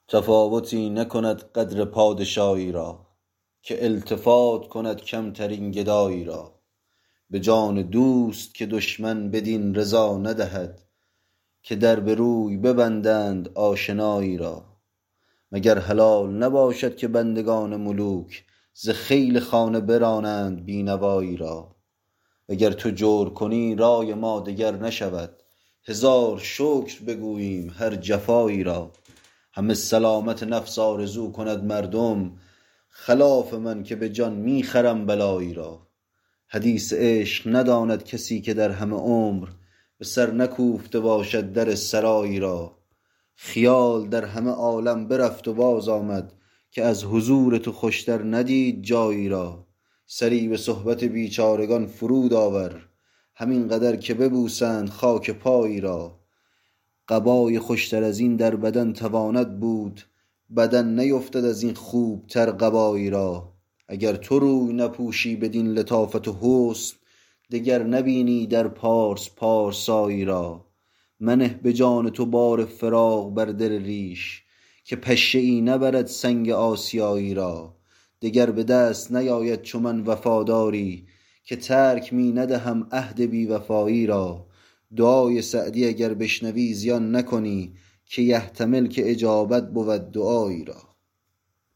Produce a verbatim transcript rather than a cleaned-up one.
تفاوتی نکند قدر پادشاهی را، که التفات کند کمترین گدایی را. به جان دوست که دشمن بدین رضا ندهد، که در به روی ببندند آشنایی را. مگر حلال نباشد که بندگان ملوک، ز خیل خانه برانند بینوایی را. اگر تو جور کنی رای ما دگر نشود، هزار شکر بگوییم هر جفایی را. همه سلامت نفس آرزو کند مردم، خلاف من که به جان می خرم بلایی را. حدیث عشق نداند کسی که در همه عمر، به سر نکوفته باشد در سرایی را. خیال در همه عالم برفت و باز آمد، که از حضور تو خوشتر ندید جایی را. سری به صحبت بیچارگان فرود آور، همین قدر که ببوسند خاک پایی را. قبای خوشتر از این در بدن تواند بود، بدن نیفتد از این خوب تر قبایی را. اگر تو روی نپوشی بدین لطافت و حسن، دگر نبینی در پارس پارسایی را. منه به جان تو بار فراق بر دل ریش، که پشه ای نبرد سنگ آسیایی را. دگر به دست نیاید چو من وفاداری، که ترک می ندهم عهد بی وفایی را. دعای سعدی اگر بشنوی زیان نکنی، که یحتمل که اجابت بود دعایی را.